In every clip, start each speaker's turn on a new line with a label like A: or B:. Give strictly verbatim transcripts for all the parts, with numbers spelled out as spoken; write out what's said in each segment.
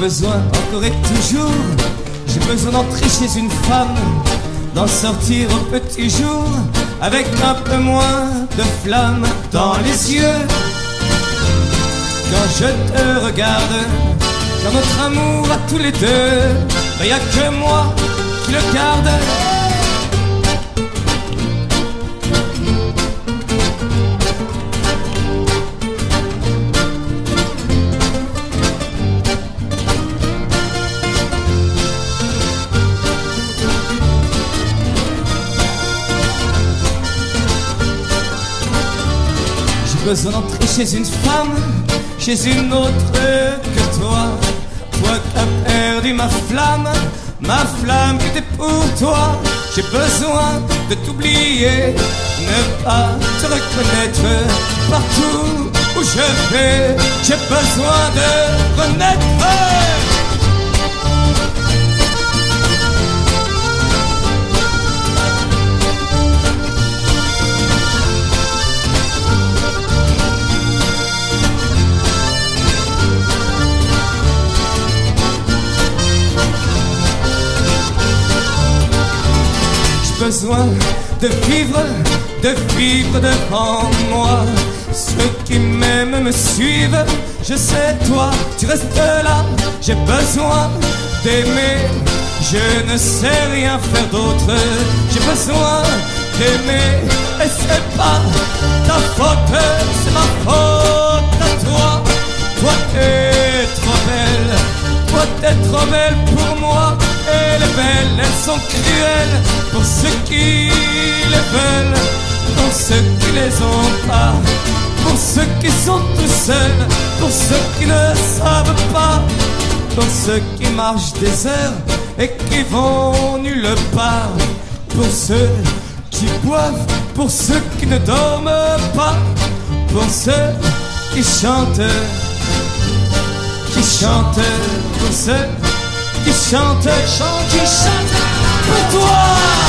A: besoin, encore et toujours, j'ai besoin d'entrer chez une femme, d'en sortir au petit jour, avec un peu moins de flamme dans les yeux. Quand je te regarde, quand notre amour à tous les deux, ben y a que moi qui le garde. J'ai besoin d'entrer chez une femme, chez une autre que toi. Toi qui as perdu ma flamme, ma flamme qui était pour toi. J'ai besoin de t'oublier, ne pas te reconnaître partout où je vais. J'ai besoin de renaître. Besoin de vivre, de vivre devant moi. Ceux qui m'aiment me suivent, je sais toi, tu restes là. J'ai besoin d'aimer, je ne sais rien faire d'autre. J'ai besoin d'aimer, et c'est pas ta faute, c'est ma faute à toi. Toi t'es trop belle, toi t'es trop belle pour moi. Et les belles, elles sont cruelles pour ceux qui les veulent, pour ceux qui les ont pas, pour ceux qui sont tout seuls, pour ceux qui ne savent pas, pour ceux qui marchent des heures et qui vont nulle part, pour ceux qui boivent, pour ceux qui ne dorment pas, pour ceux qui chantent, qui chantent, pour ceux qui chante, chante, qui chante pour toi.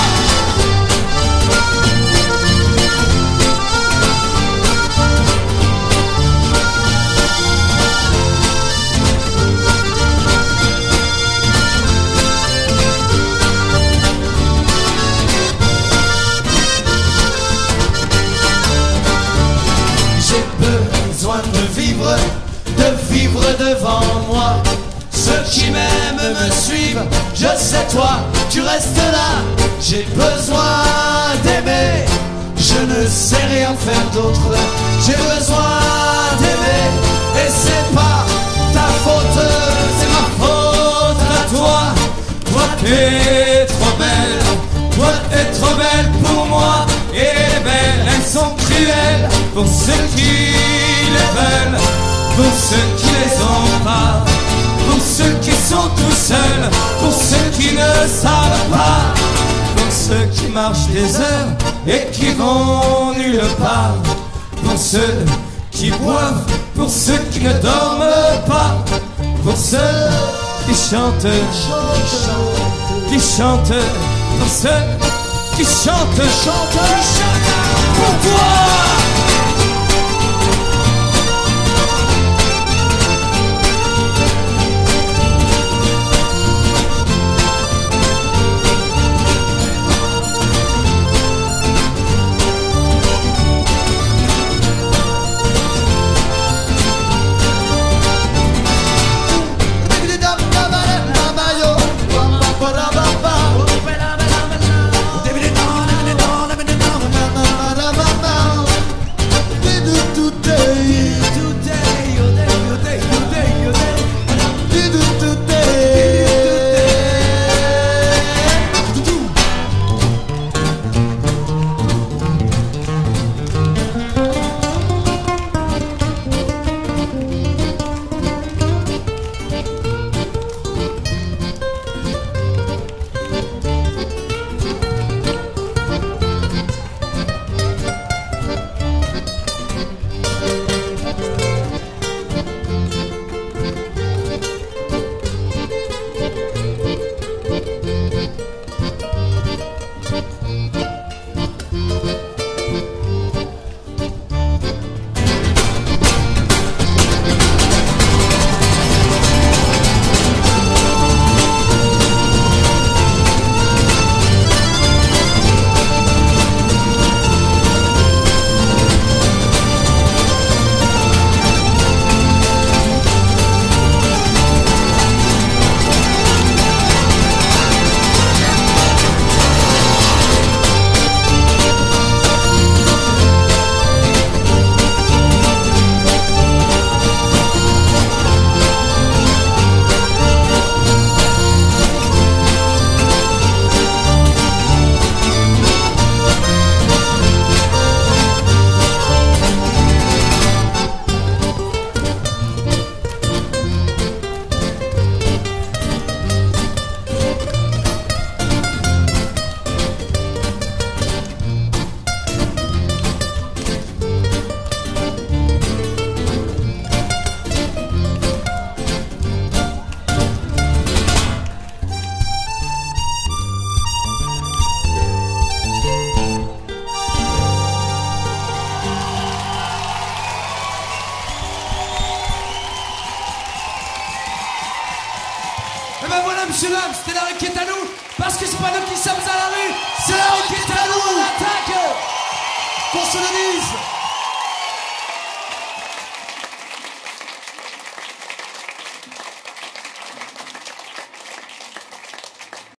B: J'ai besoin de vivre, de vivre devant moi. Ceux qui m'aiment me suivent, je sais toi, tu restes là. J'ai besoin d'aimer, je ne sais rien faire d'autre. J'ai besoin d'aimer, et c'est pas ta faute, c'est ma faute à toi.
A: Toi t'es trop belle, toi t'es trop belle pour moi. Et les belles, elles sont cruelles pour ceux qui les veulent, pour ceux qui les ont pas, pour ceux qui sont tout seuls, pour ceux qui ne savent pas, pour ceux qui marchent des heures et qui vont nulle part, pour ceux qui boivent, pour ceux qui ne dorment pas, pour ceux qui chantent, qui chantent, pour ceux qui chantent, chantent, pour toi.